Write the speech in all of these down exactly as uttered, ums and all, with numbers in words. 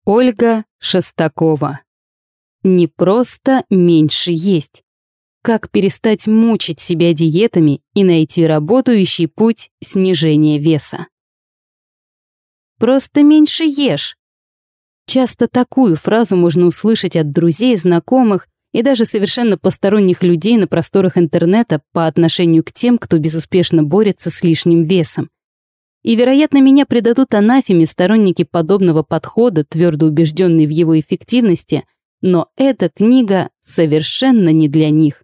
Ольга Шестакова. Не просто меньше есть. Как перестать мучить себя диетами и найти работающий путь снижения веса. Просто меньше ешь. Часто такую фразу можно услышать от друзей, знакомых и даже совершенно посторонних людей на просторах интернета по отношению к тем, кто безуспешно борется с лишним весом. И, вероятно, меня предадут анафеме сторонники подобного подхода, твердо убежденные в его эффективности, но эта книга совершенно не для них.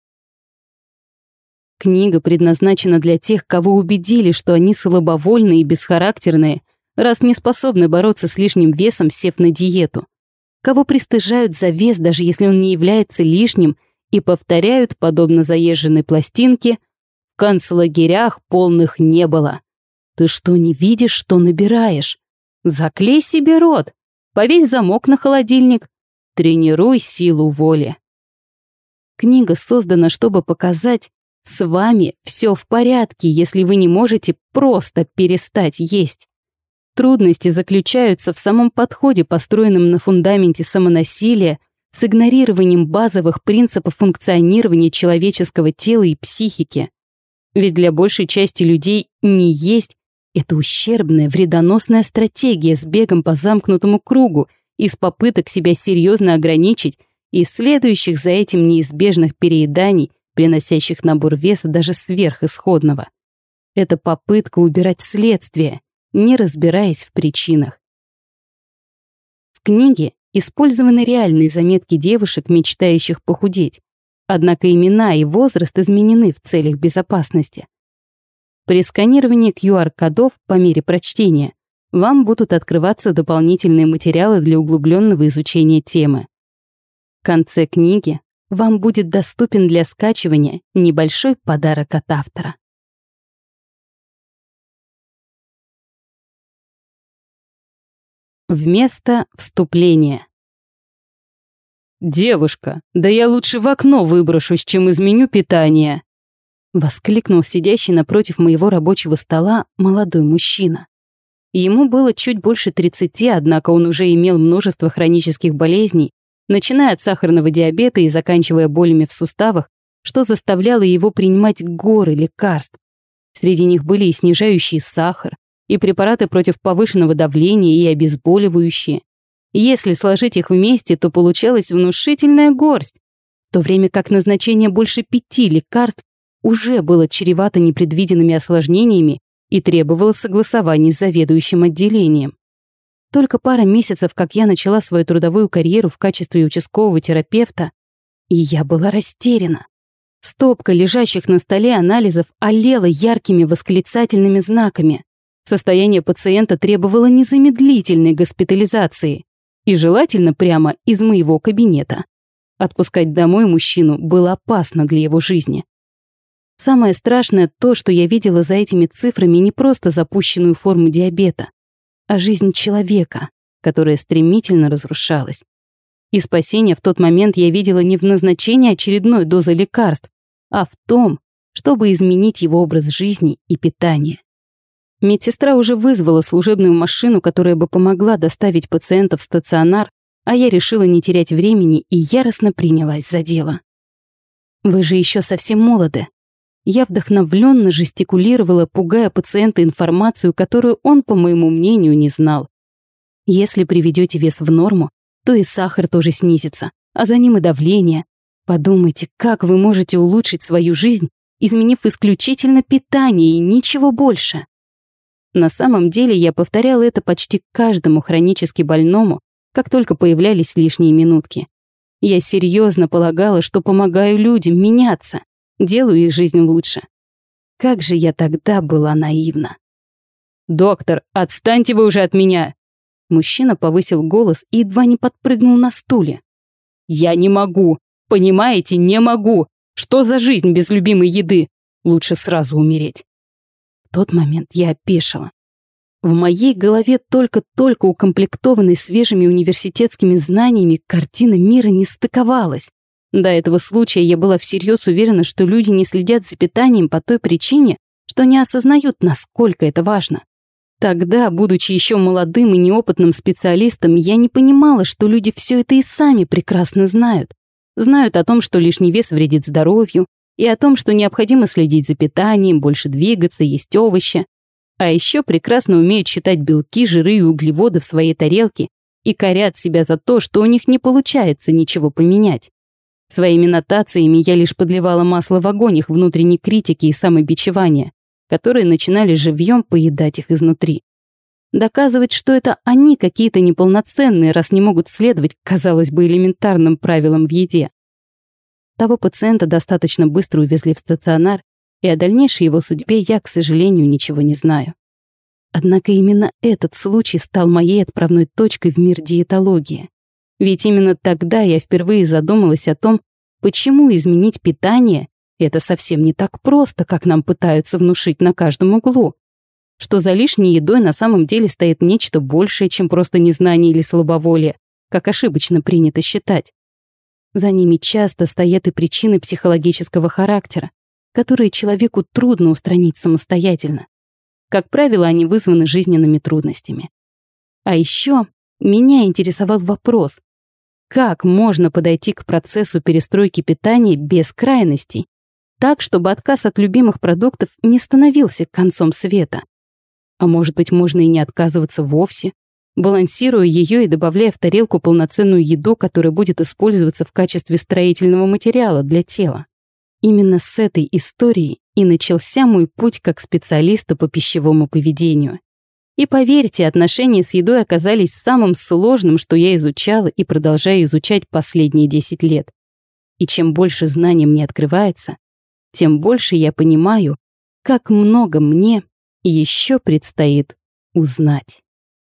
Книга предназначена для тех, кого убедили, что они слабовольные и бесхарактерные, раз не способны бороться с лишним весом, сев на диету. Кого пристыжают за вес, даже если он не является лишним, и повторяют, подобно заезженной пластинке, в концлагерях полных не было. Ты что, не видишь, что набираешь? Заклей себе рот, повесь замок на холодильник, тренируй силу воли. Книга создана, чтобы показать, с вами все в порядке, если вы не можете просто перестать есть. Трудности заключаются в самом подходе, построенном на фундаменте самонасилия, с игнорированием базовых принципов функционирования человеческого тела и психики. Ведь для большей части людей не есть — это ущербная, вредоносная стратегия с бегом по замкнутому кругу из попыток себя серьезно ограничить и следующих за этим неизбежных перееданий, приносящих набор веса даже сверх исходного. Это попытка убирать следствие, не разбираясь в причинах. В книге использованы реальные заметки девушек, мечтающих похудеть, однако имена и возраст изменены в целях безопасности. При сканировании ку ар-кодов по мере прочтения вам будут открываться дополнительные материалы для углубленного изучения темы. В конце книги вам будет доступен для скачивания небольшой подарок от автора. Вместо вступления. «Девушка, да я лучше в окно выброшусь, чем изменю питание!» Воскликнул сидящий напротив моего рабочего стола молодой мужчина. Ему было чуть больше тридцати, однако он уже имел множество хронических болезней, начиная от сахарного диабета и заканчивая болями в суставах, что заставляло его принимать горы лекарств. Среди них были и снижающие сахар, и препараты против повышенного давления, и обезболивающие. Если сложить их вместе, то получалась внушительная горсть, в то время как назначение больше пяти лекарств уже было чревато непредвиденными осложнениями и требовало согласований с заведующим отделением. Только пара месяцев, как я начала свою трудовую карьеру в качестве участкового терапевта, и я была растеряна. Стопка лежащих на столе анализов олела яркими восклицательными знаками. Состояние пациента требовало незамедлительной госпитализации и желательно прямо из моего кабинета. Отпускать домой мужчину было опасно для его жизни. Самое страшное то, что я видела за этими цифрами не просто запущенную форму диабета, а жизнь человека, которая стремительно разрушалась. И спасение в тот момент я видела не в назначении очередной дозы лекарств, а в том, чтобы изменить его образ жизни и питания. Медсестра уже вызвала служебную машину, которая бы помогла доставить пациента в стационар, а я решила не терять времени и яростно принялась за дело. «Вы же еще совсем молоды». Я вдохновленно жестикулировала, пугая пациента информацию, которую он, по моему мнению, не знал. Если приведете вес в норму, то и сахар тоже снизится, а за ним и давление. Подумайте, как вы можете улучшить свою жизнь, изменив исключительно питание и ничего больше. На самом деле я повторяла это почти каждому хронически больному, как только появлялись лишние минутки. Я серьезно полагала, что помогаю людям меняться, делаю их жизнь лучше. Как же я тогда была наивна. «Доктор, отстаньте вы уже от меня!» Мужчина повысил голос и едва не подпрыгнул на стуле. «Я не могу! Понимаете, не могу! Что за жизнь без любимой еды? Лучше сразу умереть!» В тот момент я опешила. В моей голове, только-только укомплектованной свежими университетскими знаниями, картина мира не стыковалась. До этого случая я была всерьез уверена, что люди не следят за питанием по той причине, что не осознают, насколько это важно. Тогда, будучи еще молодым и неопытным специалистом, я не понимала, что люди все это и сами прекрасно знают. Знают о том, что лишний вес вредит здоровью, и о том, что необходимо следить за питанием, больше двигаться, есть овощи. А еще прекрасно умеют считать белки, жиры и углеводы в своей тарелке и корят себя за то, что у них не получается ничего поменять. Своими нотациями я лишь подливала масло в огонь их внутренней критики и самобичевания, которые начинали живьем поедать их изнутри. Доказывать, что это они какие-то неполноценные, раз не могут следовать, казалось бы, элементарным правилам в еде. Того пациента достаточно быстро увезли в стационар, и о дальнейшей его судьбе я, к сожалению, ничего не знаю. Однако именно этот случай стал моей отправной точкой в мир диетологии. Ведь именно тогда я впервые задумалась о том, почему изменить питание — это совсем не так просто, как нам пытаются внушить на каждом углу. Что за лишней едой на самом деле стоит нечто большее, чем просто незнание или слабоволие, как ошибочно принято считать. За ними часто стоят и причины психологического характера, которые человеку трудно устранить самостоятельно. Как правило, они вызваны жизненными трудностями. А еще меня интересовал вопрос, как можно подойти к процессу перестройки питания без крайностей, так, чтобы отказ от любимых продуктов не становился концом света. А может быть, можно и не отказываться вовсе, балансируя ее и добавляя в тарелку полноценную еду, которая будет использоваться в качестве строительного материала для тела. Именно с этой историей и начался мой путь как специалиста по пищевому поведению. И поверьте, отношения с едой оказались самым сложным, что я изучала и продолжаю изучать последние десять лет. И чем больше знаний мне открывается, тем больше я понимаю, как много мне еще предстоит узнать.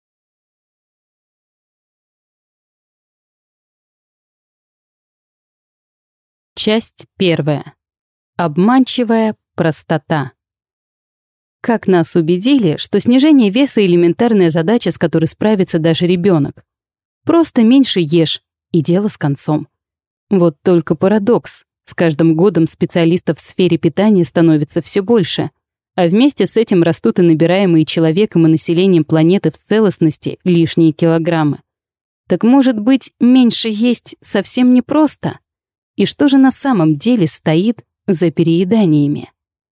Часть первая. Обманчивая простота. Как нас убедили, что снижение веса — элементарная задача, с которой справится даже ребенок. Просто меньше ешь, и дело с концом. Вот только парадокс. С каждым годом специалистов в сфере питания становится все больше, а вместе с этим растут и набираемые человеком и населением планеты в целостности лишние килограммы. Так может быть, меньше есть совсем непросто? И что же на самом деле стоит за перееданиями?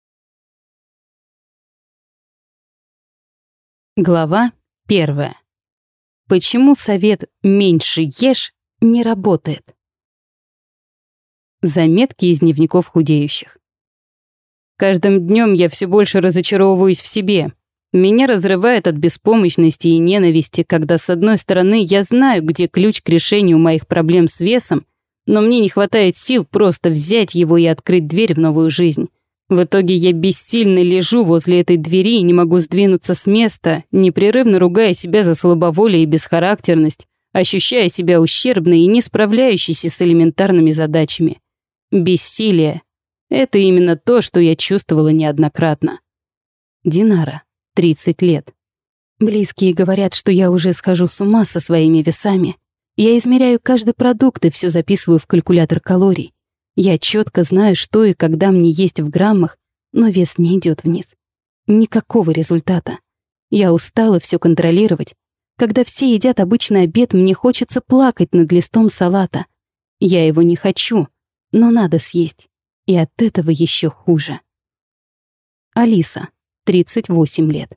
Глава первая. Почему совет «меньше ешь» не работает? Заметки из дневников худеющих. Каждым днем я все больше разочаровываюсь в себе. Меня разрывает от беспомощности и ненависти, когда, с одной стороны, я знаю, где ключ к решению моих проблем с весом, но мне не хватает сил просто взять его и открыть дверь в новую жизнь. В итоге я бессильно лежу возле этой двери и не могу сдвинуться с места, непрерывно ругая себя за слабоволие и бесхарактерность, ощущая себя ущербной и не справляющейся с элементарными задачами. Бессилие — это именно то, что я чувствовала неоднократно. Динара, тридцать лет. Близкие говорят, что я уже схожу с ума со своими весами. Я измеряю каждый продукт и все записываю в калькулятор калорий. Я четко знаю, что и когда мне есть в граммах, но вес не идет вниз. Никакого результата. Я устала все контролировать. Когда все едят обычный обед, мне хочется плакать над листом салата. Я его не хочу, но надо съесть. И от этого еще хуже. Алиса, тридцать восемь лет.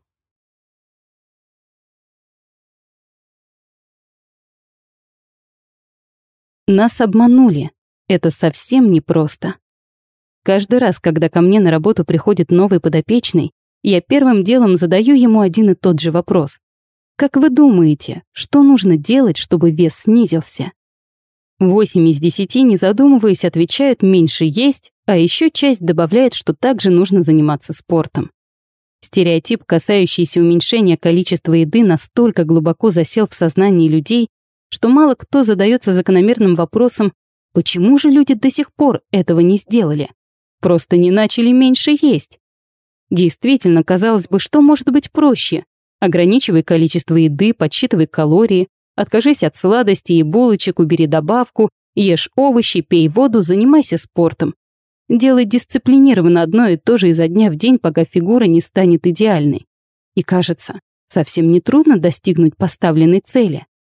Нас обманули. Это совсем непросто. Каждый раз, когда ко мне на работу приходит новый подопечный, я первым делом задаю ему один и тот же вопрос. Как вы думаете, что нужно делать, чтобы вес снизился? Восемь из десяти, не задумываясь, отвечают меньше есть, а еще часть добавляет, что также нужно заниматься спортом. Стереотип, касающийся уменьшения количества еды, настолько глубоко засел в сознании людей, что мало кто задается закономерным вопросом, почему же люди до сих пор этого не сделали? Просто не начали меньше есть. Действительно, казалось бы, что может быть проще? Ограничивай количество еды, подсчитывай калории, откажись от сладостей и булочек, убери добавку, ешь овощи, пей воду, занимайся спортом. Делай дисциплинированно одно и то же изо дня в день, пока фигура не станет идеальной. И кажется, Совсем не трудно достигнуть поставленной цели.